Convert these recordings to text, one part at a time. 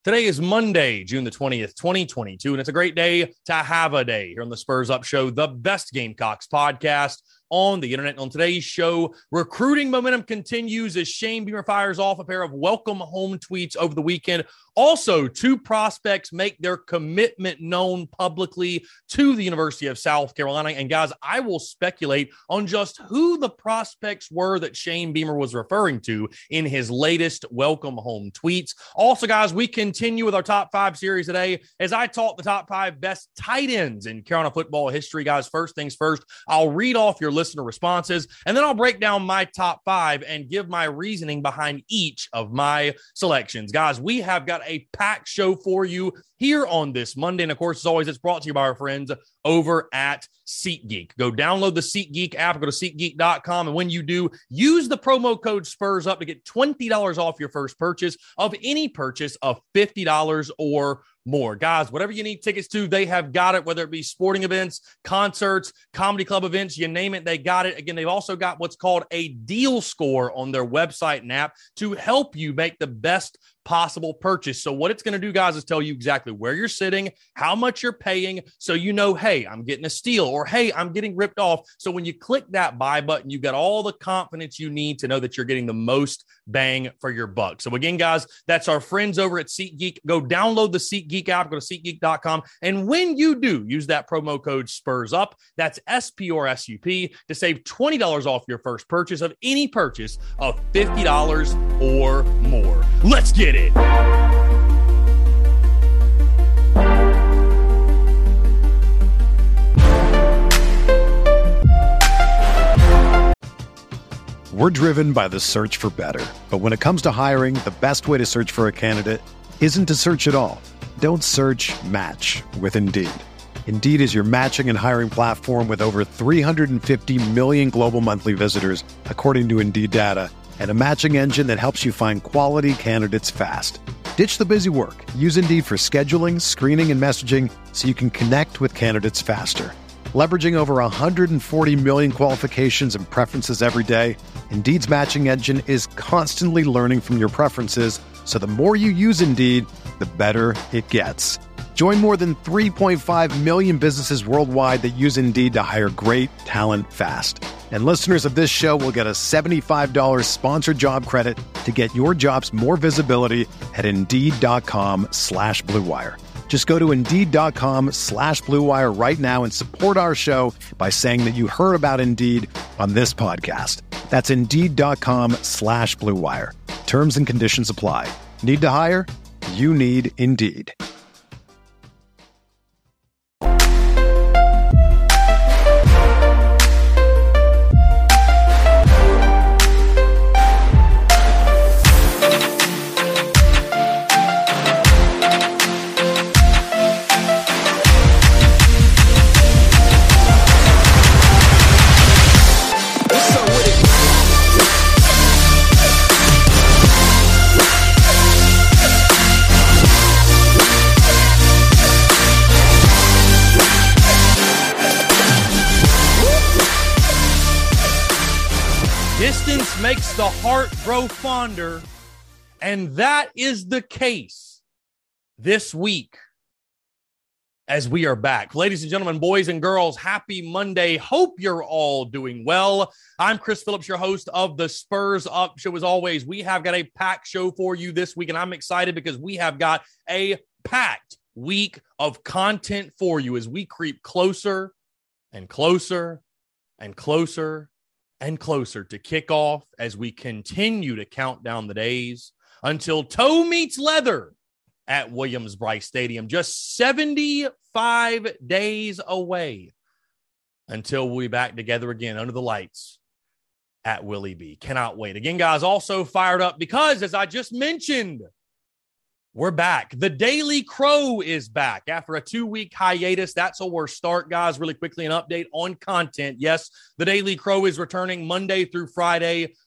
Today is Monday, June the 20th, 2022, and it's a great day to have a day here on the Spurs Up Show, the best Gamecocks podcast on the internet. On today's show, recruiting momentum continues as Shane Beamer fires off a pair of welcome home tweets over the weekend. Also, two prospects make their commitment known publicly to the University of South Carolina. And guys, I will speculate on just who the prospects were that Shane Beamer was referring to in his latest welcome home tweets. Also, guys, we continue with our top five series today as I talk the top five best tight ends in Carolina football history. Guys, first things first, I'll read off your listener responses, and then I'll break down my top five and give my reasoning behind each of my selections. Guys, we have got a packed show for you here on this Monday. And of course, as always, it's brought to you by our friends over at SeatGeek. Go download the SeatGeek app, go to SeatGeek.com. And when you do, use the promo code SPURSUP to get $20 off your first purchase of any purchase of $50 or more. Guys, whatever you need tickets to, they have got it, whether it be sporting events, concerts, comedy club events, you name it, they got it. Again, they've also got what's called a deal score on their website and app to help you make the best possible purchase. So what it's going to do, guys, is tell you exactly where you're sitting, how much you're paying, so you know, hey, I'm getting a steal, or hey, I'm getting ripped off. So when you click that buy button, you got all the confidence you need to know that you're getting the most bang for your buck. So again, guys, that's our friends over at SeatGeek. Go download the SeatGeek app, go to SeatGeek.com. And when you do, use that promo code SPURSUP, that's SPURSUP, to save $20 off your first purchase of any purchase of $50 or more. Let's get it. We're driven by the search for better. But when it comes to hiring, the best way to search for a candidate isn't to search at all. Don't search, match with Indeed. Indeed is your matching and hiring platform with over 350 million global monthly visitors, according to Indeed data, and a matching engine that helps you find quality candidates fast. Ditch the busy work. Use Indeed for scheduling, screening, and messaging so you can connect with candidates faster. Leveraging over 140 million qualifications and preferences every day, Indeed's matching engine is constantly learning from your preferences, so the more you use Indeed, the better it gets. Join more than 3.5 million businesses worldwide that use Indeed to hire great talent fast. And listeners of this show will get a $75 sponsored job credit to get your jobs more visibility at Indeed.com/Blue Wire. Just go to Indeed.com/Blue Wire right now and support our show by saying that you heard about Indeed on this podcast. That's Indeed.com/Blue Wire. Terms and conditions apply. Need to hire? You need Indeed. Distance makes the heart grow fonder, and that is the case this week as we are back. Ladies and gentlemen, boys and girls, happy Monday. Hope you're all doing well. I'm Chris Phillips, your host of the Spurs Up Show. As always, we have got a packed show for you this week, and I'm excited because we have got a packed week of content for you as we creep closer and closer and closer and closer to kickoff as we continue to count down the days until toe meets leather at Williams-Brice Stadium. Just 75 days away until we'll be back together again under the lights at Willie B. Cannot wait. Again, guys, also fired up because, as I just mentioned, we're back. The Daily Crow is back after a 2-week hiatus. That's a worse start, guys. Really quickly, an update on content. Yes, the Daily Crow is returning Monday through Friday,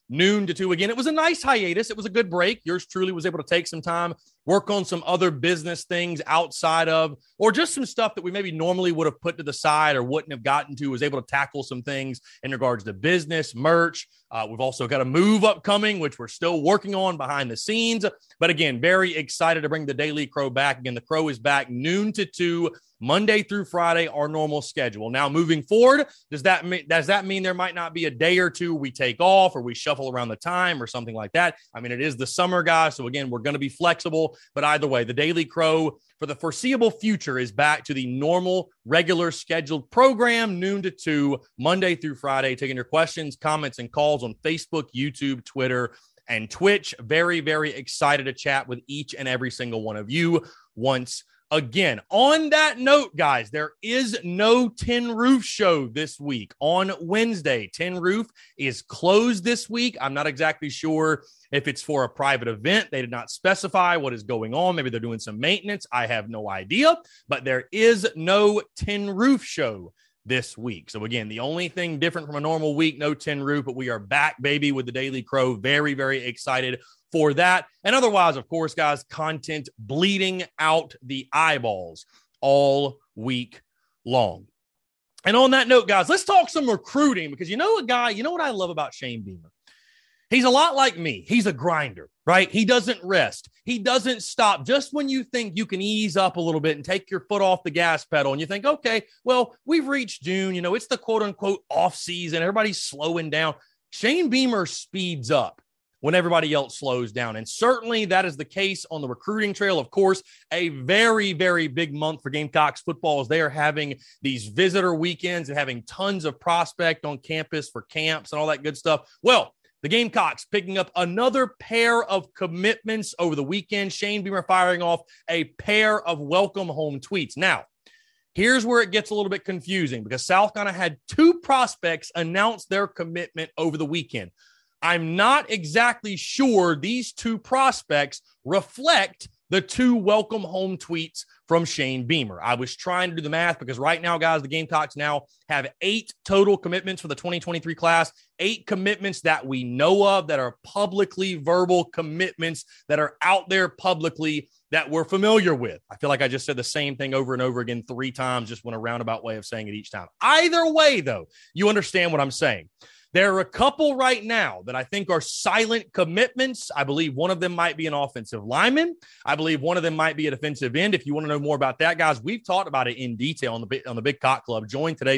noon to 2. Again, it was a nice hiatus. It was a good break. Yours truly was able to take some time, work on some other business things outside of, or just some stuff that we maybe normally would have put to the side or wouldn't have gotten to. Was able to tackle some things in regards to business, merch. We've also got a move upcoming, which we're still working on behind the scenes. But again, very excited to bring the Daily Crow back. Again, the Crow is back noon to 2, Monday through Friday, our normal schedule. Now, moving forward, does that mean there might not be a day or two we take off or we shuffle around the time or something like that? I mean, it is the summer, guys. So again, we're going to be flexible. But either way, the Daily Crow for the foreseeable future is back to the normal, regular scheduled program, noon to 2, Monday through Friday, taking your questions, comments, and calls on Facebook, YouTube, Twitter, and Twitch. Very, very excited to chat with each and every single one of you once again. On that note, guys, there is no Tin Roof show this week on Wednesday. Tin Roof is closed this week. I'm not exactly sure if it's for a private event. They did not specify what is going on. Maybe they're doing some maintenance. I have no idea, but there is no Tin Roof show this week. So again, the only thing different from a normal week, no Tin Roof, but we are back, baby, with the Daily Crow. Very, very excited for that. And otherwise, of course, guys, content bleeding out the eyeballs all week long. And on that note, guys, let's talk some recruiting, because you know what I love about Shane Beamer? He's a lot like me. He's a grinder, right? He doesn't rest. He doesn't stop. Just when you think you can ease up a little bit and take your foot off the gas pedal and you think, okay, well, we've reached June. You know, it's the quote unquote off season. Everybody's slowing down. Shane Beamer speeds up when everybody else slows down. And certainly that is the case on the recruiting trail. Of course, a very, very big month for Gamecocks football as they are having these visitor weekends and having tons of prospect on campus for camps and all that good stuff. Well, the Gamecocks picking up another pair of commitments over the weekend. Shane Beamer firing off a pair of welcome home tweets. Now, here's where it gets a little bit confusing, because South Carolina had 2 prospects announce their commitment over the weekend. I'm not exactly sure these 2 prospects reflect the 2 welcome home tweets from Shane Beamer. I was trying to do the math, because right now, guys, the Gamecocks now have 8 total commitments for the 2023 class, 8 commitments that we know of that are publicly verbal commitments that are out there publicly that we're familiar with. I feel like I just said the same thing over and over again 3 times, just went a roundabout way of saying it each time. Either way, though, you understand what I'm saying. There are a couple right now that I think are silent commitments. I believe one of them might be an offensive lineman. I believe one of them might be a defensive end. If you want to know more about that, guys, we've talked about it in detail on the Big Cock Club. Join today,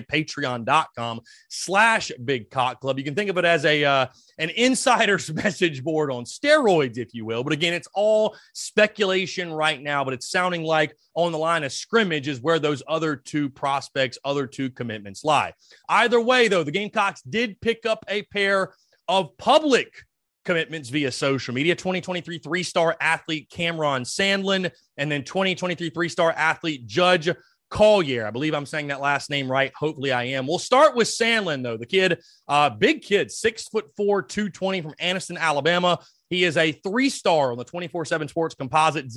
patreon.com/Big Cock Club. You can think of it as an insider's message board on steroids, if you will. But again, it's all speculation right now, but it's sounding like on the line of scrimmage is where those other 2 prospects, other 2 commitments lie. Either way, though, the Gamecocks did pick up a pair of public commitments via social media. 2023 3-star athlete Cameron Sandlin, and then 2023 3-star athlete Judge Collier. I believe I'm saying that last name right. Hopefully I am. We'll start with Sandlin, though. The kid, big kid, 6'4", 220 from Anniston, Alabama. He is a 3-star on the 24/7 Sports Composite,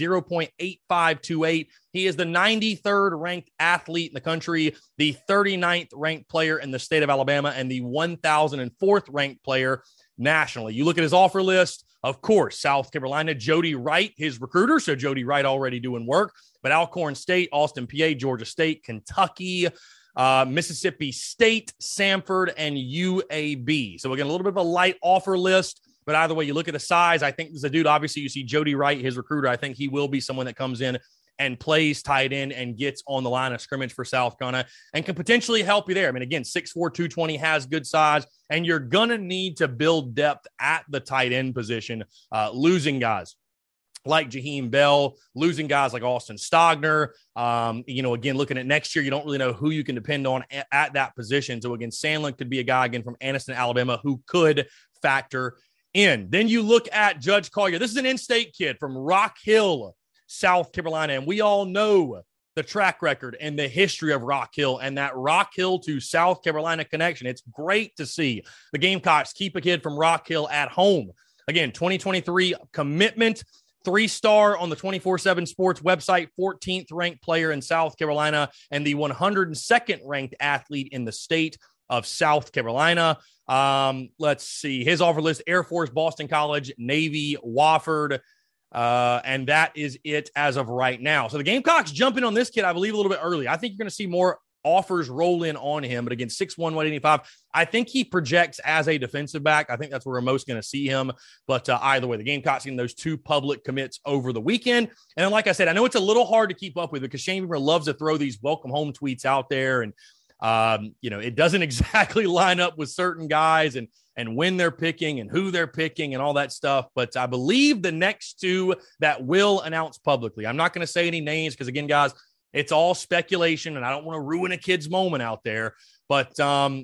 0.8528. He is the 93rd ranked athlete in the country, the 39th ranked player in the state of Alabama, and the 1,004th ranked player nationally. You look at his offer list, of course, South Carolina, Jody Wright, his recruiter. So Jody Wright already doing work, but Alcorn State, Austin, PA, Georgia State, Kentucky, Mississippi State, Samford, and UAB. So again, a little bit of a light offer list. But either way, you look at the size, I think there's a dude, obviously you see Jody Wright, his recruiter. I think he will be someone that comes in and plays tight end and gets on the line of scrimmage for South Carolina and can potentially help you there. I mean, again, 6'4", 220, has good size, and you're going to need to build depth at the tight end position, losing guys like Jaheim Bell, losing guys like Austin Stogner. Again, looking at next year, you don't really know who you can depend on at that position. So again, Sandlin could be a guy again from Anniston, Alabama, who could factor in. Then you look at Judge Collier. This is an in-state kid from Rock Hill, South Carolina, and we all know the track record and the history of Rock Hill and that Rock Hill to South Carolina connection. It's great to see the Gamecocks keep a kid from Rock Hill at home. Again, 2023 commitment, 3-star on the 24/7 Sports website, 14th ranked player in South Carolina, and the 102nd ranked athlete in the state. of South Carolina. Let's see. His offer list: Air Force, Boston College, Navy, Wofford. And that is it as of right now. So the Gamecocks jumping on this kid, I believe, a little bit early. I think you're going to see more offers roll in on him. But again, 6'1", 185. I think he projects as a defensive back. I think that's where we're most going to see him. But either way, the Gamecocks getting those 2 public commits over the weekend. And then, like I said, I know it's a little hard to keep up with because Shane Beamer loves to throw these welcome home tweets out there. And, it doesn't exactly line up with certain guys and when they're picking and who they're picking and all that stuff. But I believe the next 2 that will announce publicly, I'm not going to say any names because, again, guys, it's all speculation and I don't want to ruin a kid's moment out there. But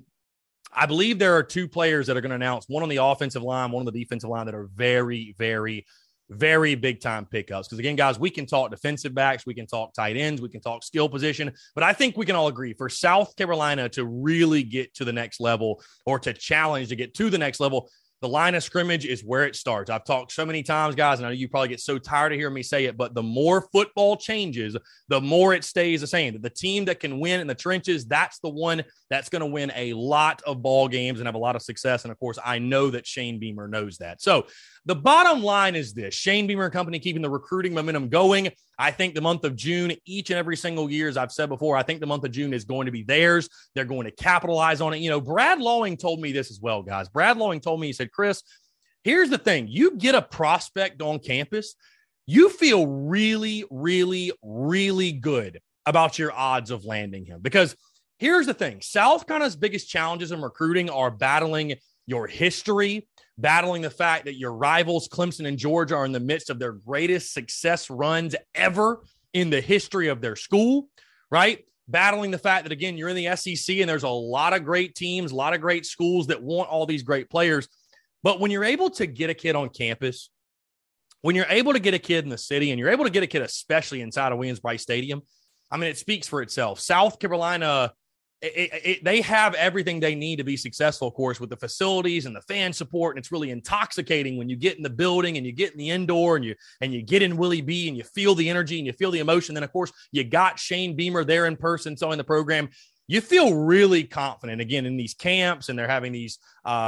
I believe there are 2 players that are going to announce, one on the offensive line, one on the defensive line, that are very, very, very big time pickups. Because again, guys, we can talk defensive backs, we can talk tight ends, we can talk skill position, but I think we can all agree for South Carolina to really get to the next level or to challenge to get to the next level, the line of scrimmage is where it starts. I've talked so many times, guys, and I know you probably get so tired of hearing me say it, but the more football changes, the more it stays the same. The team that can win in the trenches, that's the one that's going to win a lot of ball games and have a lot of success. And, of course, I know that Shane Beamer knows that. So the bottom line is this: Shane Beamer and company keeping the recruiting momentum going. I think the month of June, each and every single year, as I've said before, I think the month of June is going to be theirs. They're going to capitalize on it. Brad Lawing told me this as well, guys. Brad Lawing told me, he said, Chris, here's the thing. You get a prospect on campus, you feel really, really, really good about your odds of landing him. Because here's the thing. South Carolina's biggest challenges in recruiting are battling your history, battling the fact that your rivals, Clemson and Georgia, are in the midst of their greatest success runs ever in the history of their school, right? Battling the fact that, again, you're in the SEC and there's a lot of great teams, a lot of great schools that want all these great players. But when you're able to get a kid on campus, when you're able to get a kid in the city, and you're able to get a kid especially inside of Williams-Brice Stadium, I mean, it speaks for itself. South Carolina, they have everything they need to be successful, of course, with the facilities and the fan support. And it's really intoxicating when you get in the building and you get in the indoor and you get in Willie B and you feel the energy and you feel the emotion. Then, of course, you got Shane Beamer there in person selling the program. You feel really confident, again, in these camps, and they're having these,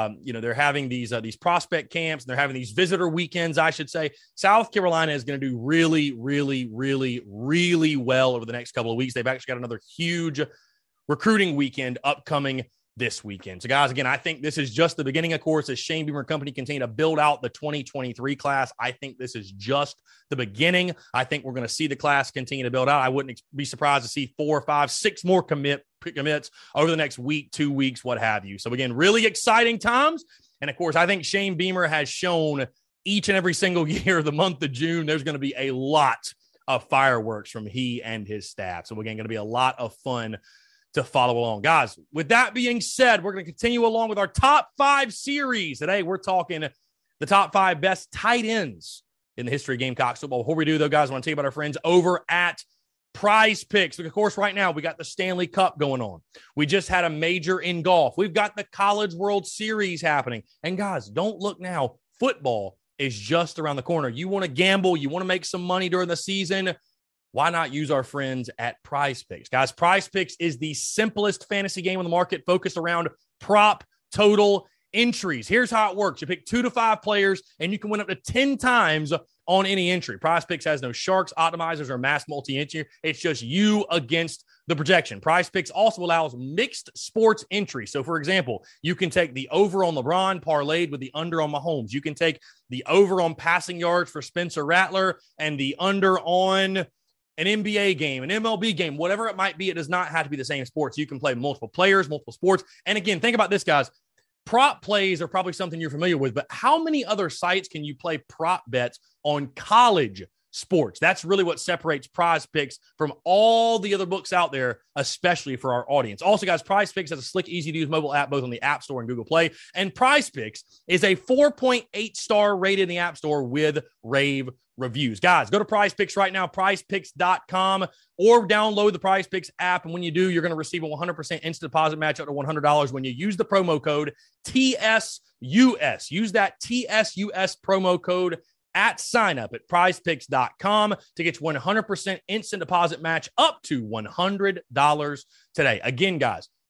these prospect camps, and they're having these visitor weekends, I should say. South Carolina is going to do really, really, really, really well over the next couple of weeks. They've actually got another huge recruiting weekend upcoming this weekend. So, guys, again, I think this is just the beginning, of course, as Shane Beamer and company continue to build out the 2023 class. I think this is just the beginning. I think we're going to see the class continue to build out. I wouldn't be surprised to see 4, 5, 6 more commits over the next week, 2 weeks, what have you. So, again, really exciting times. And, of course, I think Shane Beamer has shown each and every single year of the month of June, there's going to be a lot of fireworks from he and his staff. So, again, going to be a lot of fun to follow along. Guys, with that being said, we're going to continue along with our top 5 series. Today, we're talking the top 5 best tight ends in the history of Gamecocks football. Before we do, though, guys, I want to tell you about our friends over at Prize Picks. Of course, right now, we got the Stanley Cup going on. We just had a major in golf. We've got the College World Series happening. And, guys, don't look now. Football is just around the corner. You want to gamble, you want to make some money during the season, why not use our friends at Prize Picks? Guys, Prize Picks is the simplest fantasy game on the market, focused around prop total entries. Here's how it works. You pick 2 to 5 players, and you can win up to 10 times on any entry. Prize Picks has no sharks, optimizers, or mass multi-entry. It's just you against the projection. Prize Picks also allows mixed sports entry. So, for example, you can take the over on LeBron parlayed with the under on Mahomes. You can take the over on passing yards for Spencer Rattler and the under on an NBA game, an MLB game, whatever it might be. It does not have to be the same sports. You can play multiple players, multiple sports. And again, think about this, guys. Prop plays are probably something you're familiar with, but how many other sites can you play prop bets on college sports? That's really what separates Prize Picks from all the other books out there, especially for our audience. Also, guys, Prize Picks has a slick, easy-to-use mobile app, both on the App Store and Google Play. And Prize Picks is a 4.8 star rated in the App Store with rave reviews. Guys, go to Prize Picks right now, prizepicks.com, or download the Prize Picks app. And when you do, you're going to receive a 100% instant deposit match up to $100 when you use the promo code TSUS. Use that TSUS promo code at sign up at prizepicks.com to get your 100% instant deposit match up to $100 today. Again, guys,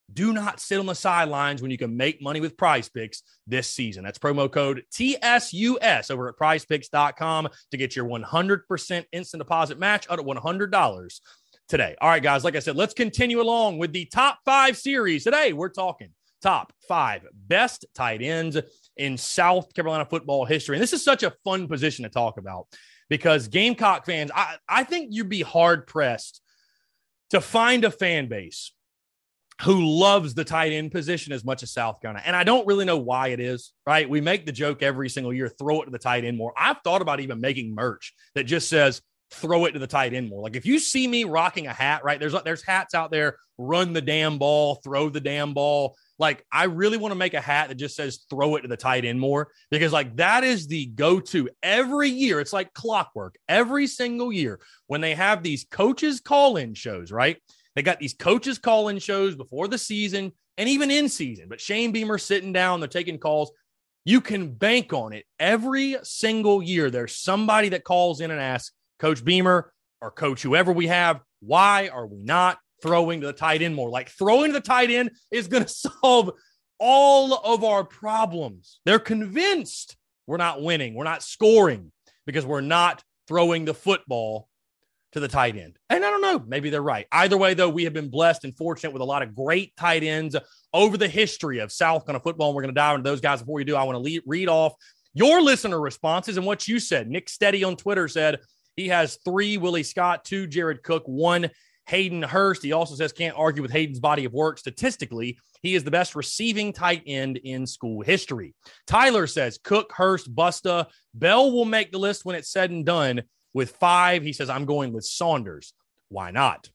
Do not sit on the sidelines when you can make money with Prize Picks this season. That's promo code TSUS over at prizepicks.com to get your 100% instant deposit match up to $100 today. All right, guys, like I said, let's continue along with the top 5 series. Today, we're talking top 5 best tight ends in South Carolina football history. And this is such a fun position to talk about because Gamecock fans, I think you'd be hard-pressed to find a fan base who loves the tight end position as much as South Carolina. And I don't really know why it is, right? We make the joke every single year, throw it to the tight end more. I've thought about even making merch that just says, throw it to the tight end more. Like if you see me rocking a hat, right? There's hats out there, run the damn ball, throw the damn ball. Like I really want to make a hat that just says, throw it to the tight end more, because like that is the go-to every year. It's like clockwork every single year when they have these coaches call-in shows, right? They got these coaches call-in shows before the season and even in season. But Shane Beamer sitting down, they're taking calls. You can bank on it. Every single year, there's somebody that calls in and asks, Coach Beamer or Coach whoever we have, why are we not throwing to the tight end more? Like throwing to the tight end is going to solve all of our problems. They're convinced we're not winning. We're not scoring because we're not throwing the football to the tight end. And I don't know, maybe they're right. Either way, though, we have been blessed and fortunate with a lot of great tight ends over the history of South Carolina football. And we're going to dive into those guys. Before we do, I want to read off your listener responses and what you said. Nick Steady on Twitter said he has 3 Willie Scott, 2 Jared Cook, 1 Hayden Hurst. He also says can't argue with Hayden's body of work. Statistically, he is the best receiving tight end in school history. Tyler says Cook, Hurst, Busta. Bell will make the list when it's said and done. With 5, he says, I'm going with Saunders. Why not?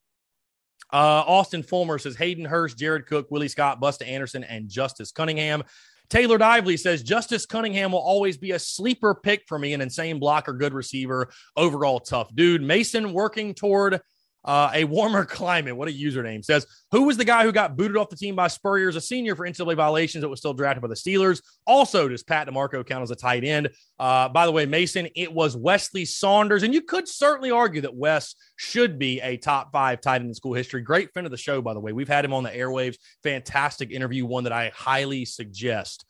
Austin Fulmer says Hayden Hurst, Jared Cook, Willie Scott, Busta Anderson, and Justice Cunningham. Taylor Dively says Justice Cunningham will always be a sleeper pick for me, an insane blocker, good receiver, overall tough dude. Mason working toward a warmer climate. What a username. Says, who was the guy who got booted off the team by Spurrier as a senior for NCAA violations that was still drafted by the Steelers? Also, does Pat DeMarco count as a tight end? By the way, Mason, it was Wesley Saunders. And you could certainly argue that Wes should be a top 5 tight end in school history. Great friend of the show, by the way. We've had him on the airwaves. Fantastic interview, one that I highly suggest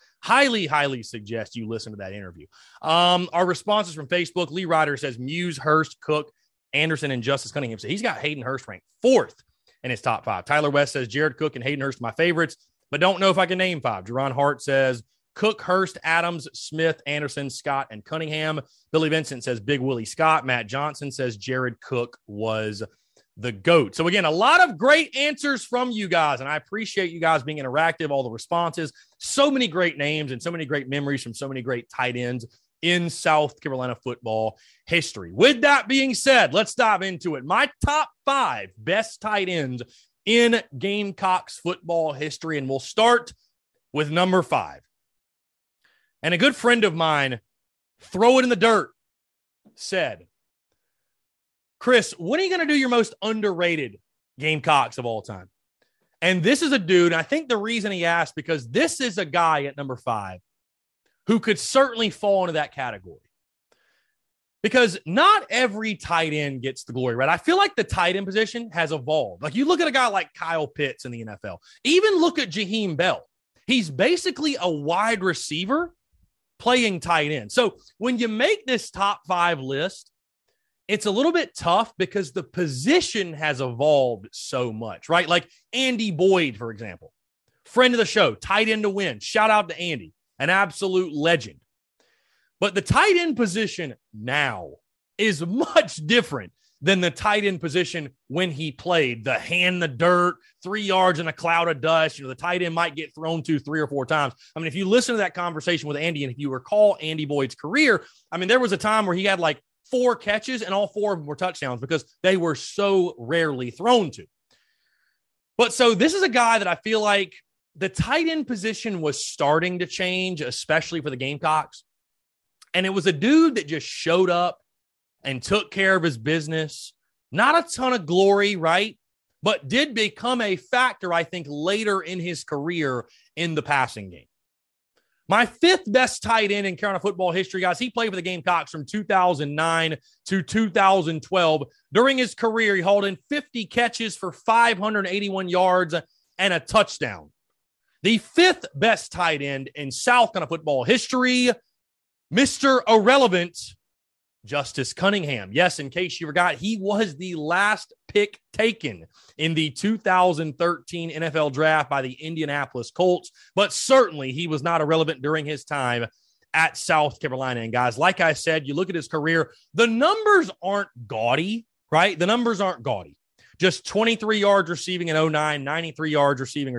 you listen to that interview. Our responses from Facebook. Lee Ryder says Muse, Hurst, Cook, Anderson, and Justice Cunningham. So he's got Hayden Hurst ranked 4th in his top 5. Tyler West says Jared Cook and Hayden Hurst are my favorites, but don't know if I can name 5. Jerron Hart says Cook, Hurst, Adams, Smith, Anderson, Scott, and Cunningham. Billy Vincent says Big Willie Scott. Matt Johnson says Jared Cook was the GOAT. So again, a lot of great answers from you guys, and I appreciate you guys being interactive, all the responses, so many great names and so many great memories from so many great tight ends in South Carolina football history. With that being said, let's dive into it. My top 5 best tight ends in Gamecocks football history, and we'll start with number 5. And a good friend of mine, Throw It in the Dirt, said, Chris, when are you going to do your most underrated Gamecocks of all time? And this is a dude, and I think the reason he asked, because this is a guy at number 5 who could certainly fall into that category. Because not every tight end gets the glory, right? I feel like the tight end position has evolved. Like you look at a guy like Kyle Pitts in the NFL. Even look at Jaheim Bell. He's basically a wide receiver playing tight end. So when you make this top 5 list, it's a little bit tough because the position has evolved so much, right? Like Andy Boyd, for example, friend of the show, tight end to win. Shout out to Andy. An absolute legend. But the tight end position now is much different than the tight end position when he played. The hand in the dirt, 3 yards in a cloud of dust. The tight end might get thrown to 3 or 4 times. I mean, if you listen to that conversation with Andy, and if you recall Andy Boyd's career, I mean, there was a time where he had like 4 catches and all 4 of them were touchdowns because they were so rarely thrown to. But so this is a guy that I feel like the tight end position was starting to change, especially for the Gamecocks. And it was a dude that just showed up and took care of his business. Not a ton of glory, right? But did become a factor, I think, later in his career in the passing game. My 5th best tight end in Carolina football history, guys, he played for the Gamecocks from 2009 to 2012. During his career, he hauled in 50 catches for 581 yards and a touchdown. The fifth best tight end in South Carolina football history, Mr. Irrelevant, Justice Cunningham. Yes, in case you forgot, he was the last pick taken in the 2013 NFL draft by the Indianapolis Colts, but certainly he was not irrelevant during his time at South Carolina. And guys, like I said, you look at his career, the numbers aren't gaudy, right? The numbers aren't gaudy. Just 23 yards receiving in 2009, 92 yards receiving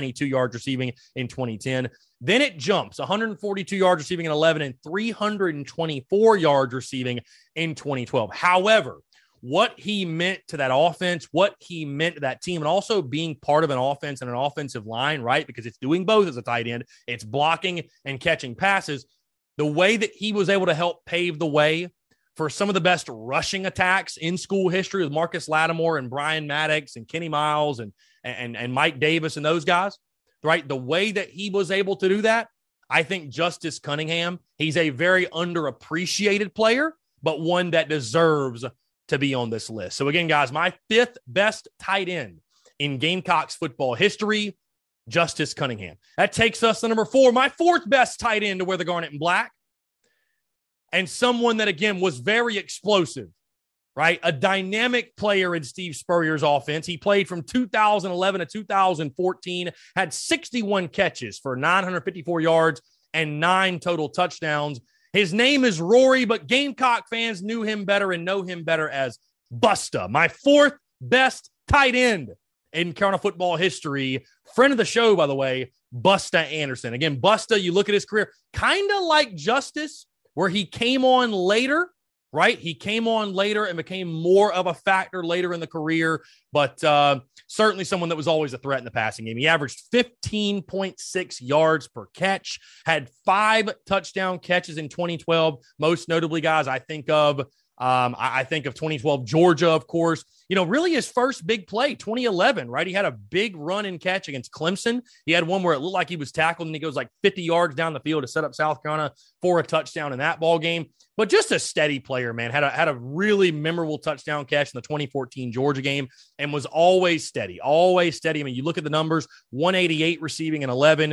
in 2010. Then it jumps 142 yards receiving in 2011 and 324 yards receiving in 2012. However, what he meant to that offense, what he meant to that team, and also being part of an offense and an offensive line, right? Because it's doing both as a tight end. It's blocking and catching passes. The way that he was able to help pave the way for some of the best rushing attacks in school history with Marcus Lattimore and Brian Maddox and Kenny Miles and Mike Davis and those guys, right? The way that he was able to do that, I think Justice Cunningham, he's a very underappreciated player, but one that deserves to be on this list. So again, guys, my fifth best tight end in Gamecocks football history, Justice Cunningham. That takes us to number 4, my fourth best tight end to wear the garnet and black. And someone that, again, was very explosive, right? A dynamic player in Steve Spurrier's offense. He played from 2011 to 2014, had 61 catches for 954 yards and 9 total touchdowns. His name is Rory, but Gamecock fans knew him better and know him better as Busta, my fourth best tight end in Carolina football history. Friend of the show, by the way, Busta Anderson. Again, Busta, you look at his career, kind of like Justice, where he came on later, right? He came on later and became more of a factor later in the career, but certainly someone that was always a threat in the passing game. He averaged 15.6 yards per catch, had 5 touchdown catches in 2012. Most notably, guys, I think of 2012 Georgia, of course. You know, really his first big play, 2011, right? He had a big run and catch against Clemson. He had one where it looked like he was tackled and he goes like 50 yards down the field to set up South Carolina for a touchdown in that ball game. But just a steady player, man. Had a really memorable touchdown catch in the 2014 Georgia game and was always steady, always steady. I mean, you look at the numbers, 188 receiving in 11,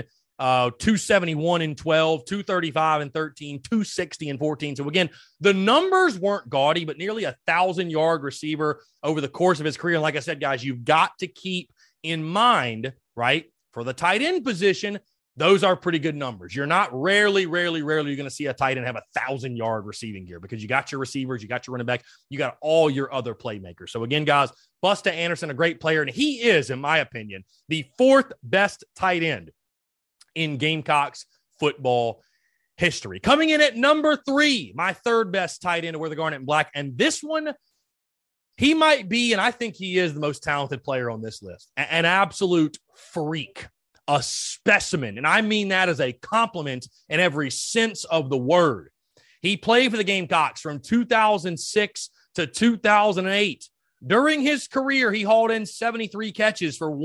271 in 12, 235 in 13, 260 in 14. So again, the numbers weren't gaudy, but nearly 1,000-yard receiver over the course of his career. And like I said, guys, you've got to keep in mind, right, for the tight end position, those are pretty good numbers. You're not rarely going to see a tight end have 1,000-yard receiving year because you got your receivers, you got your running back, you got all your other playmakers. So again, guys, Busta Anderson, a great player, and he is, in my opinion, the fourth best tight end in Gamecocks football history. Coming in at number 3, my third best tight end to wear the garnet and black. And this one, he might be, and I think he is the most talented player on this list, an absolute freak, a specimen. And I mean that as a compliment in every sense of the word. He played for the Gamecocks from 2006 to 2008. During his career, he hauled in 73 catches for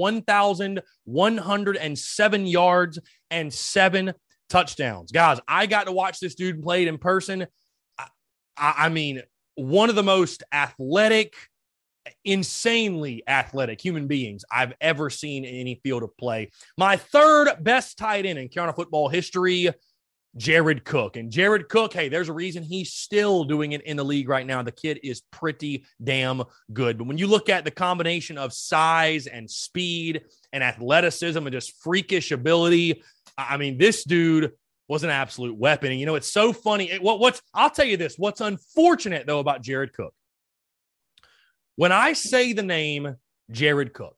1,107 yards and 7 touchdowns. Guys, I got to watch this dude played in person. I mean, one of the most athletic, insanely athletic human beings I've ever seen in any field of play. My third best tight end in Carolina football history, Jared Cook. And Jared Cook, hey, there's a reason he's still doing it in the league right now. The kid is pretty damn good. But when you look at the combination of size and speed and athleticism and just freakish ability, I mean, this dude was an absolute weapon. And, you know, it's so funny. I'll tell you this. What's unfortunate, though, about Jared Cook, when I say the name Jared Cook,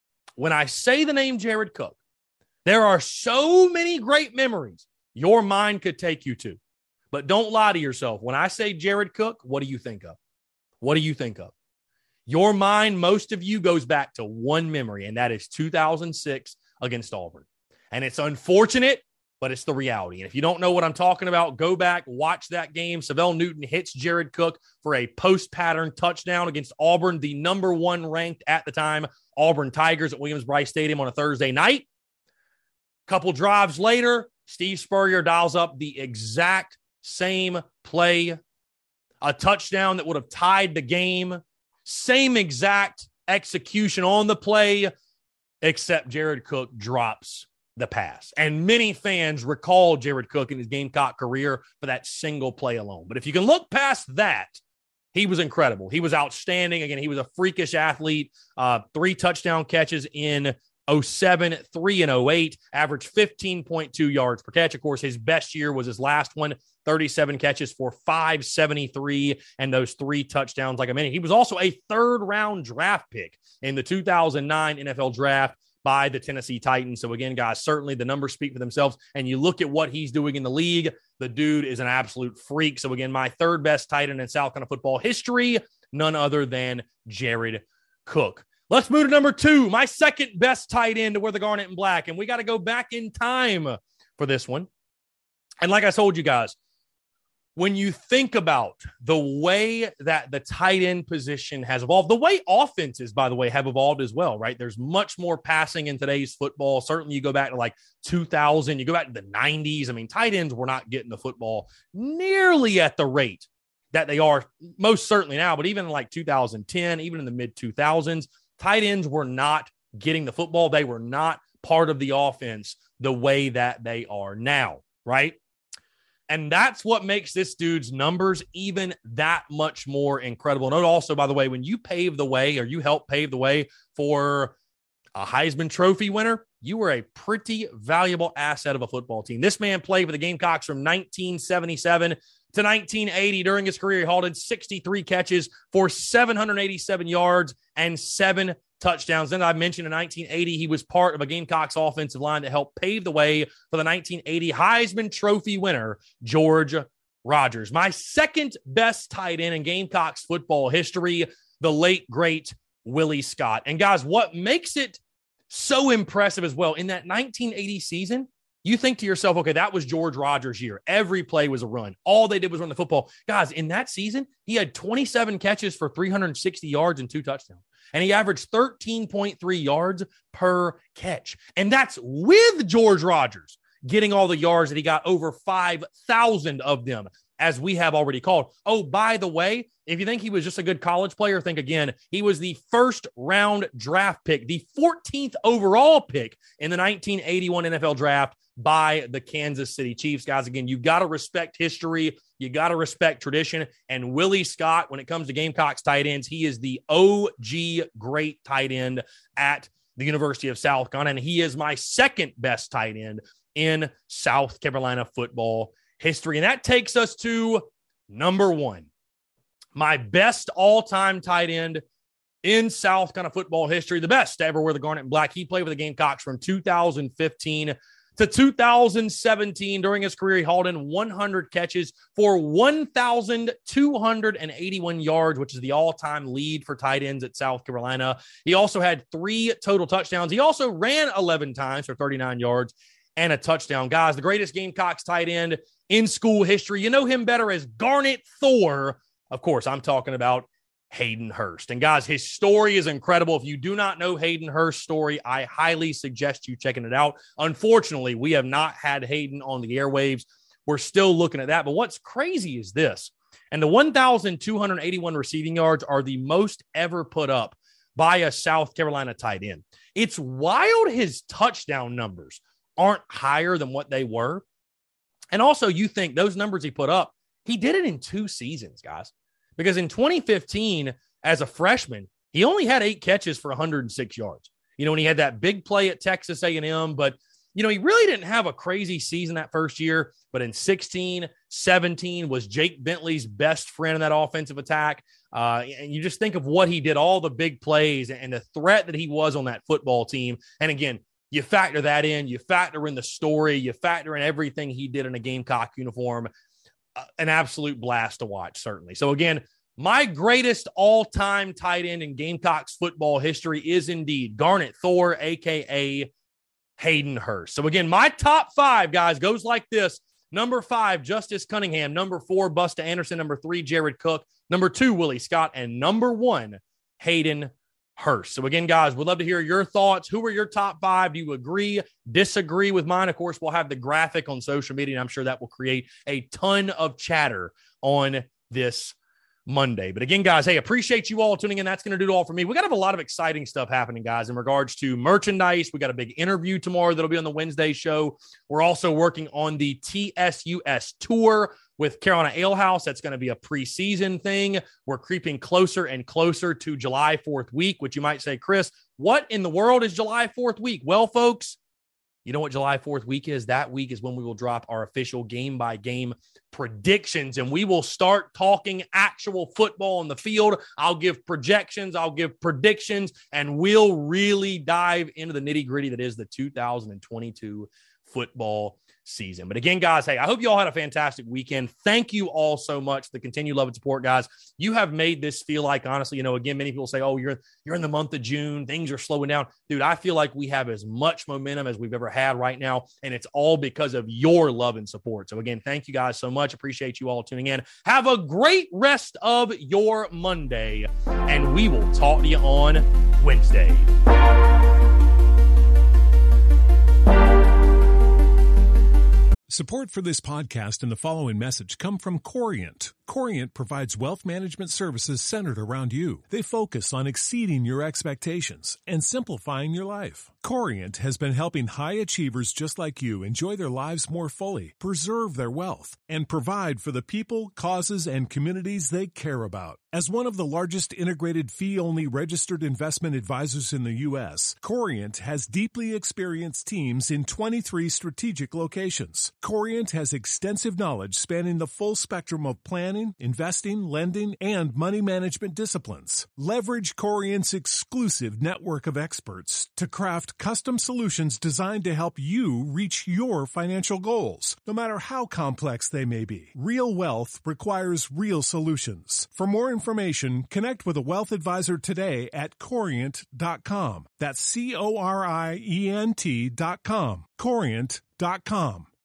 there are so many great memories your mind could take you to. But don't lie to yourself. When I say Jared Cook, what do you think of? What do you think of? Your mind, most of you, goes back to one memory, and that is 2006 against Auburn. And it's unfortunate, but it's the reality. And if you don't know what I'm talking about, go back, watch that game. Savell Newton hits Jared Cook for a post-pattern touchdown against Auburn, the number 1 ranked at the time Auburn Tigers at Williams-Brice Stadium on a Thursday night. Couple drives later, Steve Spurrier dials up the exact same play, a touchdown that would have tied the game, same exact execution on the play. except Jared Cook drops the pass. And many fans recall Jared Cook in his Gamecock career for that single play alone. But if you can look past that, he was incredible. He was outstanding. Again, he was a freakish athlete. 3 touchdown catches in 07, 3 in 08, averaged 15.2 yards per catch. Of course, his best year was his last one, 37 catches for 573 and those 3 touchdowns like I mentioned. He was also a 3rd-round draft pick in the 2009 NFL draft by the Tennessee Titans. So again, guys, certainly the numbers speak for themselves. And you look at what he's doing in the league, the dude is an absolute freak. So again, my 3rd best tight end in South Carolina football history, none other than Jared Cook. Let's move to number 2, my 2nd best tight end to wear the garnet and black. And we got to go back in time for this one. And like I told you guys, when you think about the way that the tight end position has evolved, the way offenses, by the way, have evolved as well, right? There's much more passing in today's football. Certainly you go back to like 2000, you go back to the 90s. I mean, tight ends were not getting the football nearly at the rate that they are most certainly now, but even in like 2010, even in the mid 2000s, tight ends were not getting the football. They were not part of the offense the way that they are now, right? And that's what makes this dude's numbers even that much more incredible. Note also, by the way, when you pave the way or you help pave the way for a Heisman Trophy winner, you were a pretty valuable asset of a football team. This man played for the Gamecocks from 1977 to 1980. During his career, he hauled in 63 catches for 787 yards and 7 touchdowns. Then I mentioned in 1980, he was part of a Gamecocks offensive line that helped pave the way for the 1980 Heisman Trophy winner, George Rogers. My 2nd best tight end in Gamecocks football history, the late, great Willie Scott. And guys, what makes it so impressive as well, in that 1980 season, you think to yourself, okay, that was George Rogers' year. Every play was a run. All they did was run the football. Guys, in that season, he had 27 catches for 360 yards and 2 touchdowns. And he averaged 13.3 yards per catch. And that's with George Rogers getting all the yards that he got, over 5,000 of them, as we have already called. Oh, by the way, if you think he was just a good college player, think again. He was the 1st-round draft pick, the 14th overall pick in the 1981 NFL draft by the Kansas City Chiefs. Guys, again, you got to respect history. You got to respect tradition. And Willie Scott, when it comes to Gamecocks tight ends, he is the OG great tight end at the University of South Carolina. And he is my 2nd best tight end in South Carolina football history. And that takes us to number 1, my best all-time tight end in South Carolina football history, the best to ever wear the garnet and black. He played with the Gamecocks from 2015 to 2017. During his career, he hauled in 100 catches for 1,281 yards, which is the all-time lead for tight ends at South Carolina. He also had 3 total touchdowns. He also ran 11 times for 39 yards and a touchdown. Guys, the greatest Gamecocks tight end in school history. You know him better as Garnet Thor. Of course, I'm talking about Hayden Hurst. And guys, his story is incredible. If you do not know Hayden Hurst's story, I highly suggest you checking it out. Unfortunately, we have not had Hayden on the airwaves. We're still looking at that. But what's crazy is this. And the 1,281 receiving yards are the most ever put up by a South Carolina tight end. It's wild his touchdown numbers aren't higher than what they were. And also, you think those numbers he put up, he did it in 2 seasons, guys. Because in 2015, as a freshman, he only had 8 catches for 106 yards. You know, when he had that big play at Texas A&M, but, you know, he really didn't have a crazy season that first year. But in 16, 17 was Jake Bentley's best friend in that offensive attack. And you just think of what he did, all the big plays and the threat that he was on that football team. And again, you factor that in, you factor in the story, you factor in everything he did in a Gamecock uniform. An absolute blast to watch, certainly. So again, my greatest all-time tight end in Gamecocks football history is indeed Garnet Thor, a.k.a. Hayden Hurst. So again, my top 5, guys, goes like this. Number 5, Justice Cunningham. Number 4, Busta Anderson. Number 3, Jared Cook. Number 2, Willie Scott. And number 1, Hayden Hurst. So again, guys, we'd love to hear your thoughts. Who are your top 5? Do you agree, disagree with mine? Of course, we'll have the graphic on social media, and I'm sure that will create a ton of chatter on this Monday. But again, guys, hey, appreciate you all tuning in. That's going to do it all for me. We got to have a lot of exciting stuff happening, guys, in regards to merchandise. We got a big interview tomorrow that'll be on the Wednesday show. We're also working on the TSUS tour with Carolina Ale House. That's going to be a preseason thing. We're creeping closer and closer to July 4th week, which you might say, Chris, what in the world is July 4th week? Well, folks, you know what July 4th week is? That week is when we will drop our official game-by-game predictions, and we will start talking actual football on the field. I'll give projections, I'll give predictions, and we'll really dive into the nitty-gritty that is the 2022 football season. But again, guys, hey, I hope you all had a fantastic weekend. Thank you all so much for the continued love and support, guys. You have made this feel like, honestly, again, many people say, oh, you're in the month of June, things are slowing down. Dude, I feel like we have as much momentum as we've ever had right now, and it's all because of your love and support. So again, thank you guys so much. Appreciate you all tuning in. Have a great rest of your Monday, and we will talk to you on Wednesday. Support for this podcast and the following message come from Corient. Corient provides wealth management services centered around you. They focus on exceeding your expectations and simplifying your life. Corient has been helping high achievers just like you enjoy their lives more fully, preserve their wealth, and provide for the people, causes, and communities they care about. As one of the largest integrated fee-only registered investment advisors in the U.S., Corient has deeply experienced teams in 23 strategic locations. Corient has extensive knowledge spanning the full spectrum of planning, investing, lending, and money management disciplines. Leverage Corient's exclusive network of experts to craft custom solutions designed to help you reach your financial goals, no matter how complex they may be. Real wealth requires real solutions. For more information, connect with a wealth advisor today at Corient.com. That's Corient.com. Corient.com.